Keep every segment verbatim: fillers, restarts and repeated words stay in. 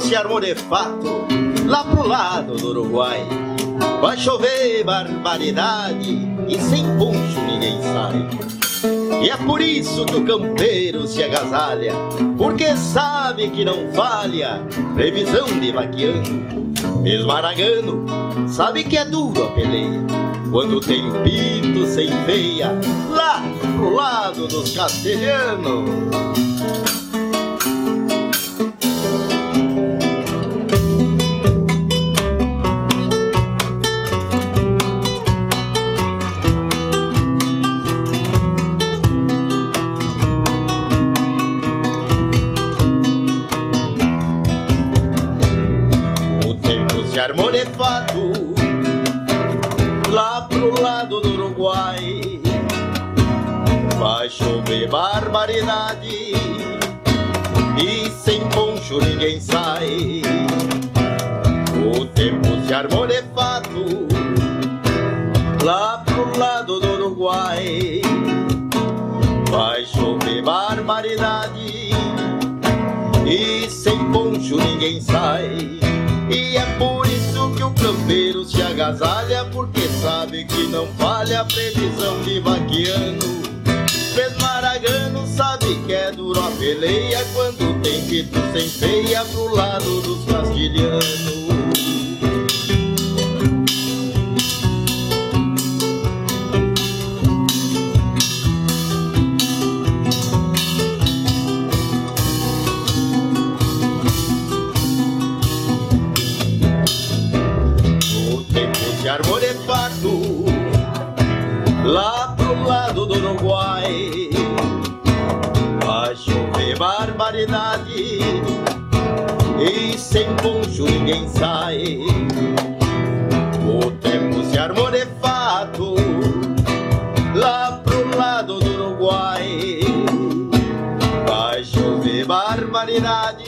se armou de fato lá pro lado do Uruguai. Vai chover barbaridade e sem poncho ninguém sai. E é por isso que o campeiro se agasalha, porque sabe que não falha previsão de vaqueano. Mesmo aragano sabe que é duro a peleia, quando tem pinto sem feia lá pro lado dos castelhanos. Armou de fato lá pro lado do Uruguai. Vai chover barbaridade e sem poncho ninguém sai. O tempo se armou de fato lá pro lado do Uruguai. Vai chover barbaridade e sem poncho ninguém sai. E é por isso que o campeiro se agasalha, porque sabe que não falha a previsão de vaqueano. Mesmo aragano sabe que é duro a peleia, quando tem pito sem feia pro lado dos castilhanos. Se armou de fato lá pro lado do Uruguai. Vai chover barbaridade e sem poncho ninguém sai. O tempo se armou de fato lá pro lado do Uruguai. Vai chover barbaridade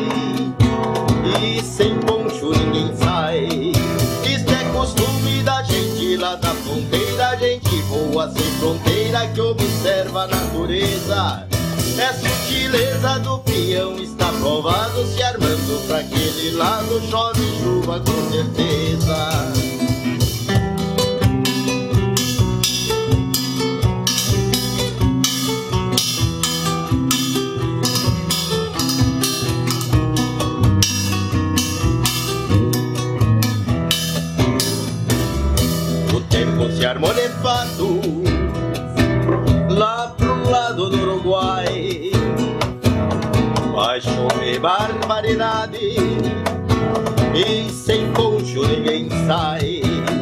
e sem poncho ninguém sai. Costume da gente lá da fronteira, a gente voa sem fronteira que observa a natureza. É sutileza do peão, está provado, se armando pra aquele lado, chove chuva com certeza. Se armou de fato lá pro lado do Uruguai. Vai chover barbaridade e sem poncho ninguém sai.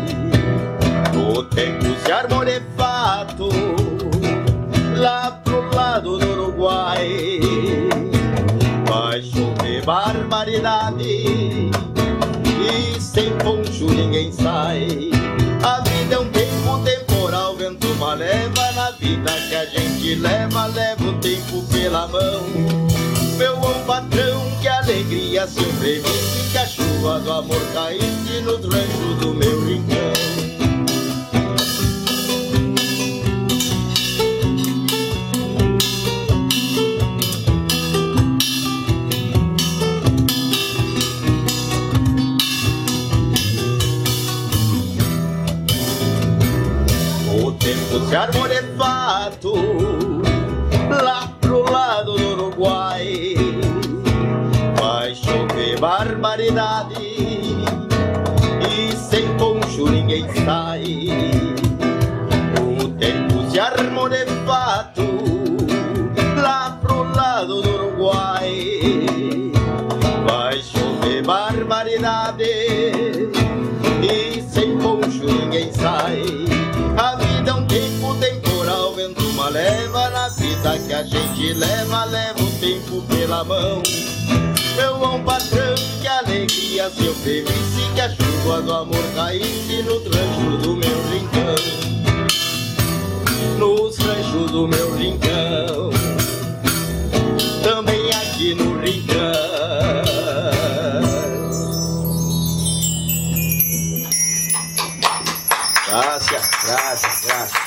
O tempo se armou de fato lá pro lado do Uruguai. Vai chover barbaridade e sem poncho ninguém sai. A vida é um tempo temporal, vento uma leva. Na vida que a gente leva, leva o tempo pela mão. Meu bom patrão, que alegria sempre visse, que a chuva do amor caísse nos ranchos do meu rincão. Se armou de fato lá pro lado do Uruguai. Vai chover barbaridade e sem poncho ninguém sai. O tempo se armou de fato lá pro lado do Uruguai. Vai chover barbaridade e sem poncho ninguém sai. A vida é um tempo temporal, vento uma leva. Na vida que a gente leva, leva o tempo pela mão. Meu bom patrão, que alegria se eu previsse, que a chuva do amor caísse nos ranchos do meu rincão. Nos ranchos do meu rincão, também aqui no rincão. Graças, graças, graças.